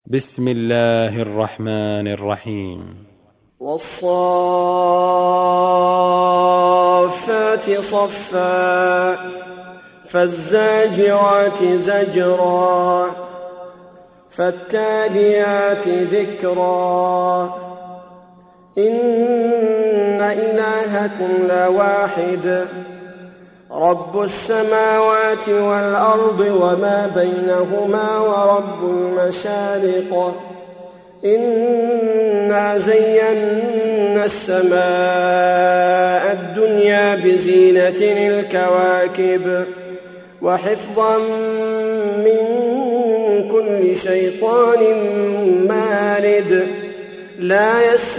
بسم الله الرحمن الرحيم. والصافات صفا فالزاجرات زجرا فالتاليات ذكرا إن إلهكم لواحد رب السماوات والأرض وما بينهما ورب المشارق إنا زينا السماء الدنيا بزينة الكواكب وحفظا من كل شيطان مارد لا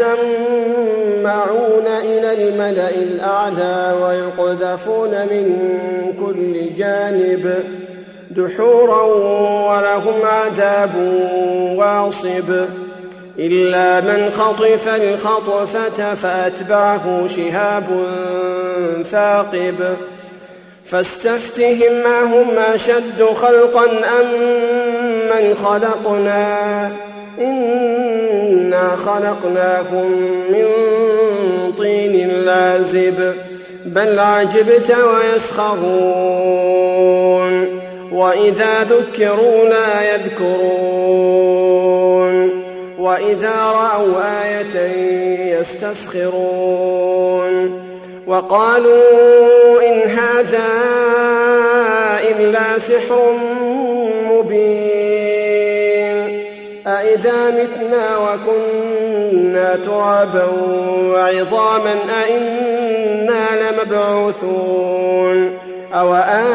يسمعون إلى الملأ الأعلى ويقذفون من كل جانب دحورا ولهم عذاب واصب إلا من خطف الخطفة فأتبعه شهاب ثاقب فاستفتهم أهم أشد خلقا أم من خلقنا إنا خلقناهم من طين لازب بل عجبت ويسخرون وإذا ذكروا لا يذكرون وإذا رأوا آية يستسخرون وقالوا إن هذا إلا سحر مبين أإذا متنا وكنا ترابا وعظاما أإنا لمبعوثون أو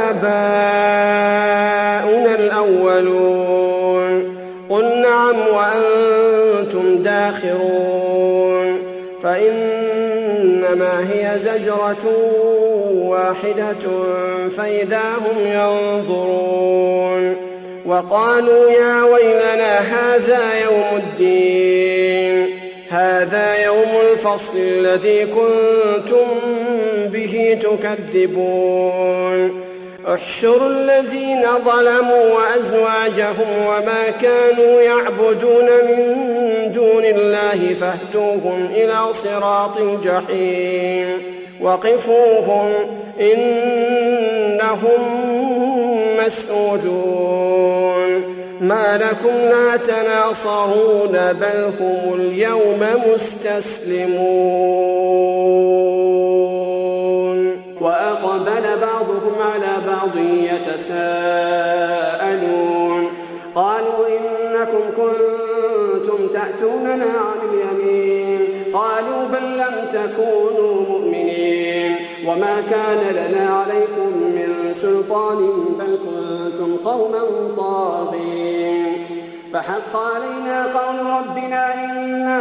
آباؤنا الأولون قل نعم وأنتم داخرون فإنما هي زجرة واحدة فإذا هم ينظرون وقالوا يا ويلنا هذا يوم الدين هذا يوم الفصل الذي كنتم به تكذبون احشروا الذين ظلموا وأزواجهم وما كانوا يعبدون من دون الله فاهدوهم إلى صراط الجحيم وقفوهم إنهم مسؤولون ما لكم لا تناصرون بل هم اليوم مستسلمون وأقبل بعضهم على بعض يتساءلون قالوا إنكم كنتم تأتوننا عن اليمين قالوا بل لم تكونوا مؤمنين وما كان لنا عليكم من سلطان بل كنتم قوما طاغين فحق علينا قول ربنا إنا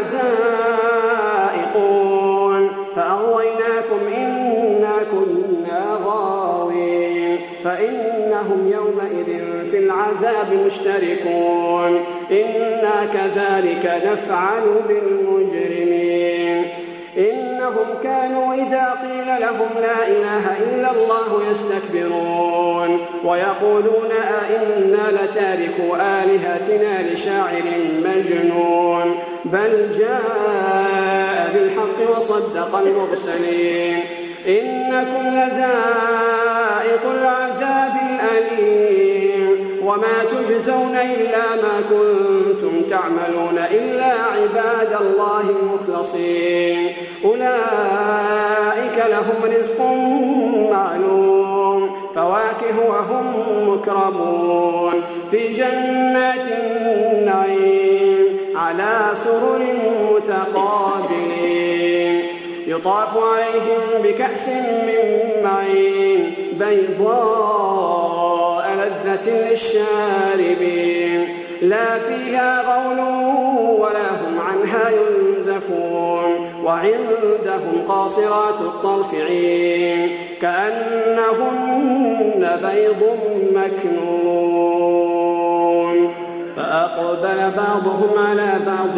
لذائقون فأغويناكم إنا كنا غاوين فإنهم يومئذ في العذاب مشتركون إنا كذلك نفعل بالمجرمين إنهم كانوا إذا قيل لهم لا إله إلا الله يستكبرون ويقولون أئنا لتاركوا آلهتنا لشاعر مجنون بل جاء بالحق وصدق المرسلين إنكم لذائق العذاب الأليم وما تجزون إلا ما كنتم تعملون إلا عباد الله المخلصين أولئك لهم رزق معلوم فواكه وهم مكرمون في جنات النعيم على سرر متقابلين يطاف عليهم بكأس من معين بيضاء لذة للشاربين لا فيها غول ولا هم عنها ينزفون وعندهم قاصرات الطرف عين كأنهن بيض مكنون فأقبل بعضهم على بعض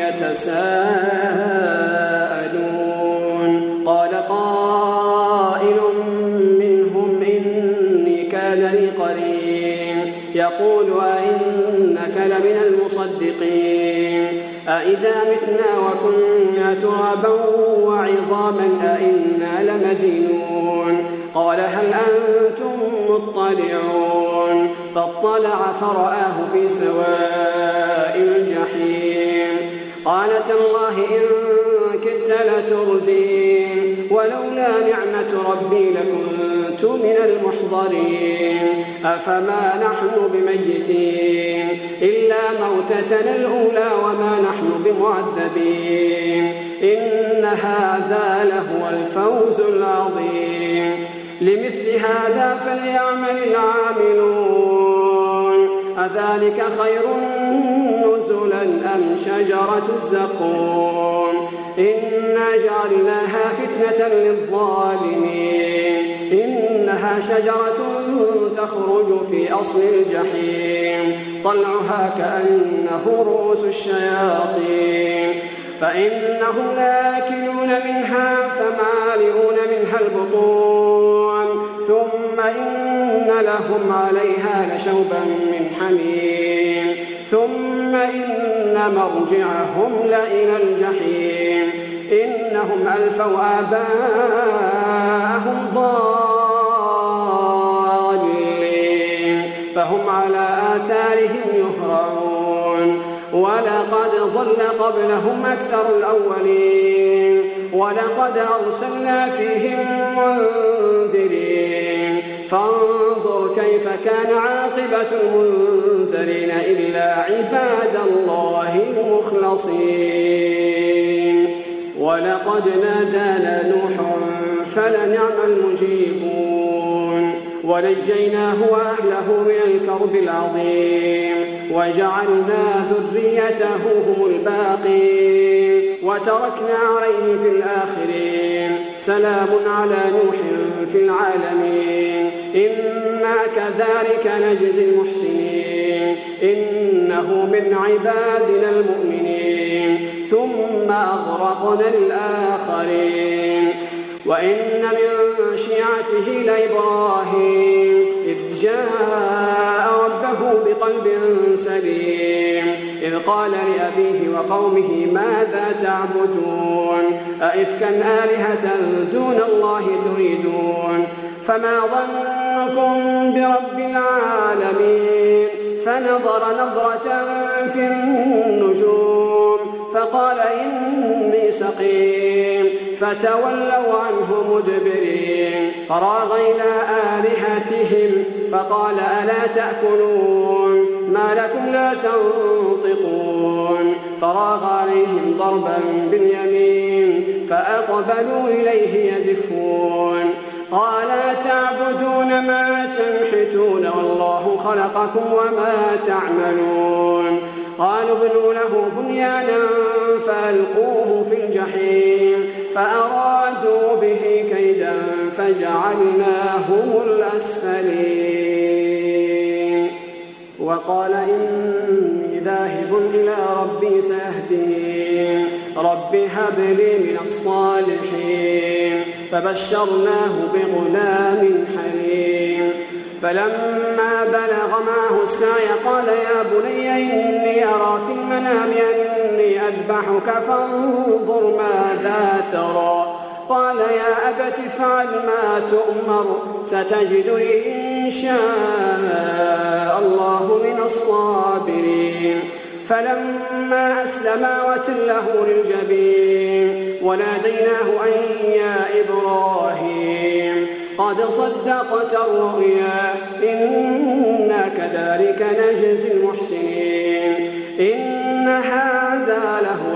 يتساءلون قال قائل منهم إني كان لي قرين يقول أئنك لمن المصدقين أإذا متنا وكنا ترابا وعظاما أإنا لمدينون قال هل أنتم مطلعون فاطلع فرآه في سواء الجحيم قال تالله إن كدت لتردين ولولا نعمة ربي لكنت من المحضرين أفما نحن بميتين إلا موتتنا الأولى وما نحن بمعذبين إن هذا لهو الفوز العظيم لمثل هذا فليعمل العاملون أذلك خير نزلا أم شجرة الزقوم إنا جعلناها فتنة للظالمين إنها شجرة تخرج في أصل الجحيم طلعها كأنه رؤوس الشياطين فإنهم لآكلون منها فمالئون منها البطون ثم إن لهم عليها لشوبا من حميم ثم إن مرجعهم لإلى الجحيم إنهم ألفوا آباءهم ضالين فهم على آثارهم يهرعون ولقد ضل قبلهم أكثر الأولين ولقد أرسلنا فيهم منذرين فانظر كيف كان عاقبة المنذرين إلا عباد الله المخلصين ولقد نادانا نوح فلنعم المجيبون ونجيناه وأهله من الكرب العظيم وجعلنا ذريته هم الباقين وتركنا عليه في الآخرين سلام على نوح في العالمين إنا كذلك نجزي المحسنين إنه من عبادنا المؤمنين ثم أغرقنا الآخرين وإن من شيعته لإبراهيم إذ جاء ربه بقلب سليم إذ قال لأبيه وقومه ماذا تعبدون أئفكا آلهة دون الله تريدون فما ظنكم برب العالمين فنظر نظرة في النجوم فقال إني سقيم فتولوا عنه مدبرين فراغ إلى آلهتهم فقال ألا تأكلون ما لكم لا تنطقون فراغ عليهم ضربا باليمين فأقبلوا إليه يزفون قال تعبدون ما تنحتون والله خلقكم وما تعملون قالوا ابنوا له بنيانا فألقوه في الجحيم فأرادوا به كيدا فجعلناهم الأسفلين وقال إني ذاهب إلى ربي سيهدين رب هب لي من الصالحين فبشرناه بغلام حليم فلما بلغ معه السعي قال يا بني إني أرى في المنام أني أذبحك فانظر ماذا ترى قال يا أبت افعل ما تؤمر ستجدني إن شاء الله من الصابرين فلما أسلما وتله للجبين وناديناه أن يا إبراهيم قد صدقت الرؤيا إنا كذلك نجزي المحسنين إن هذا لهو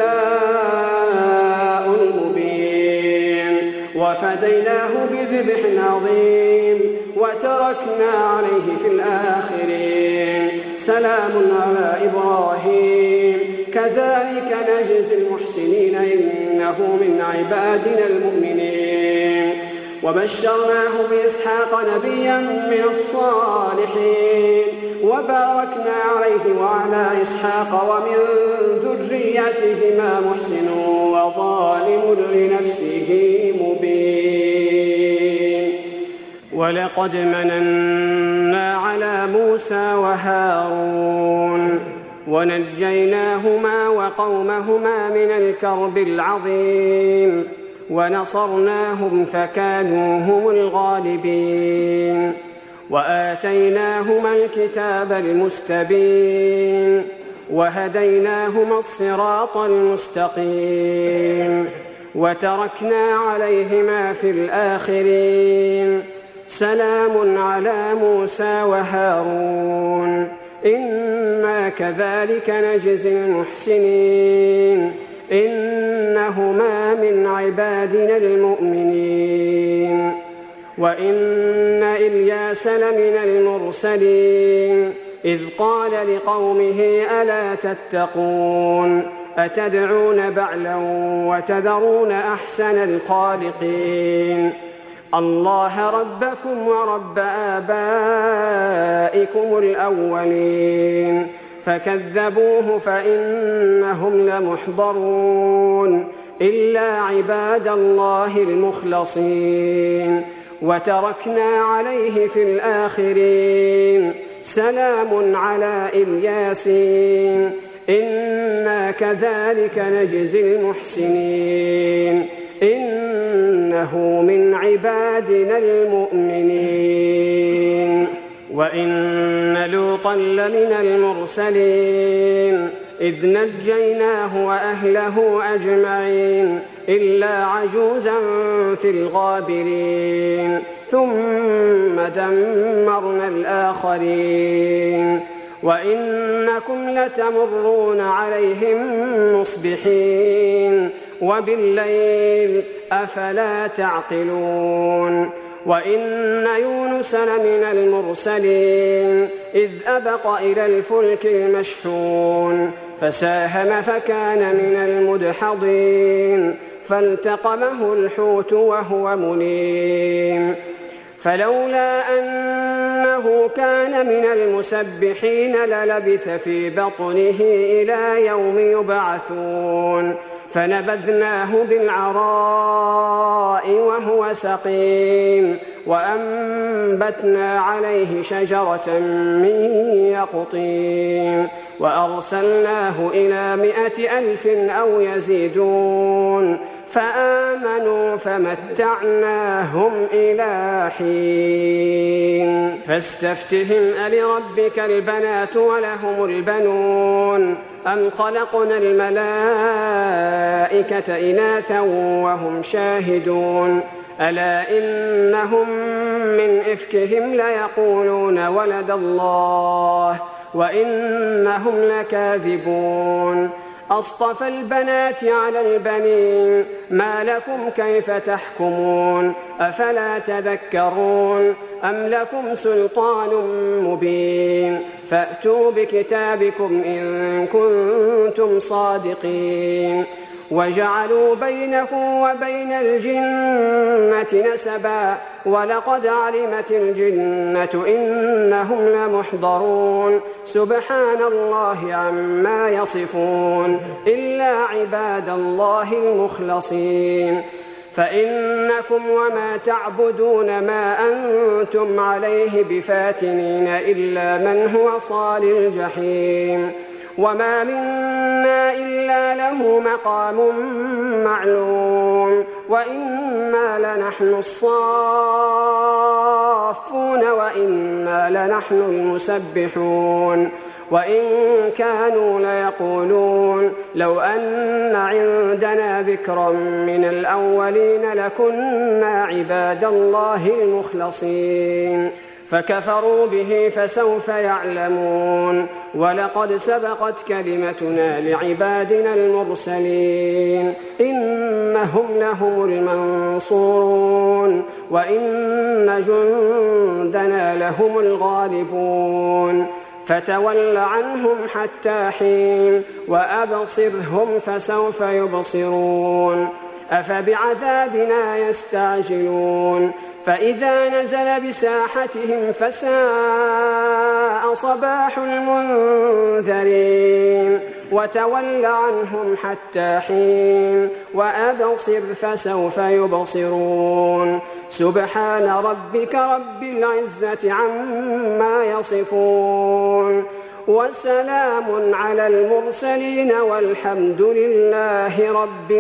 البلاء المبين وفديناه بذبح عظيم وتركنا عليه في الآخرين سلام على إبراهيم كذلك نجزي المحسنين إنه من عبادنا المؤمنين وبشرناه بإسحاق نبيا من الصالحين وباركنا عليه وعلى إسحاق ومن ذريتهما محسن وظالم لنفسه مبين ولقد مننا على موسى وهارون ونجيناهما وقومهما من الكرب العظيم ونصرناهم فكانوا هم الغالبين وآتيناهما الكتاب المستبين وهديناهما الصراط المستقيم وتركنا عليهما في الآخرين سلام على موسى وهارون إنا كذلك نجزي المحسنين إنهما من عبادنا المؤمنين وإن إلياس لمن المرسلين إذ قال لقومه ألا تتقون أتدعون بعلا وتذرون أحسن الخالقين الله ربكم ورب آبائكم الأولين فكذبوه فإنهم لمحضرون إلا عباد الله المخلصين وتركنا عليه في الآخرين سلام على الياسين إنا كذلك نجزي المحسنين إنه من عبادنا المؤمنين وإن لوطا لمن المرسلين إذ نجيناه وأهله أجمعين إلا عجوزا في الغابرين ثم دمرنا الآخرين وإنكم لتمرون عليهم مصبحين وبالليل أفلا تعقلون وإن يونس لمن المرسلين إذ أبق إلى الفلك المشحون فساهم فكان من المدحضين فالتقمه الحوت وهو مليم فلولا أنه كان من المسبحين للبث في بطنه إلى يوم يبعثون فنبذناه بالعراء وهو سقيم وأنبتنا عليه شجرة من يقطين وأرسلناه إلى 100,000 أو يزيدون فآمنوا فمتعناهم إلى حين فاستفتهم ألربك البنات ولهم البنون أم خلقنا الملائكة إناثا وهم شاهدون ألا إنهم من إفكهم ليقولون ولد الله وإنهم لكاذبون أصطفى البنات على البنين ما لكم كيف تحكمون أفلا تذكرون أم لكم سلطان مبين فأتوا بكتابكم إن كنتم صادقين وجعلوا بينه وبين الجنة نسبا ولقد علمت الجنة إنهم لمحضرون سبحان الله عما يصفون إلا عباد الله المخلصين فإنكم وما تعبدون ما أنتم عليه بفاتنين إلا من هو صال الجحيم وما منا إلا له مقام معلوم وإنا لنحن الصافون وإنا لنحن المسبحون وإن كانوا ليقولون لو أن عندنا ذكرا من الأولين لكنا عباد الله المخلصين فكفروا به فسوف يعلمون ولقد سبقت كلمتنا لعبادنا المرسلين إنهم لهم المنصورون وإن جندنا لهم الغالبون فتول عنهم حتى حين وأبصرهم فسوف يبصرون أفبعذابنا يستعجلون فإذا نزل بساحتهم فساء صباح المنذرين وتول عنهم حتى حين وأبصر فسوف يبصرون سبحان ربك رب العزة عما يصفون وسلام على المرسلين والحمد لله رب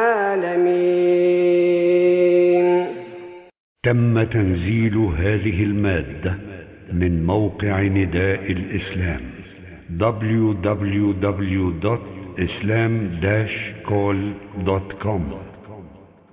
العالمين. تم تنزيل هذه المادة من موقع نداء الإسلام www.islam-call.com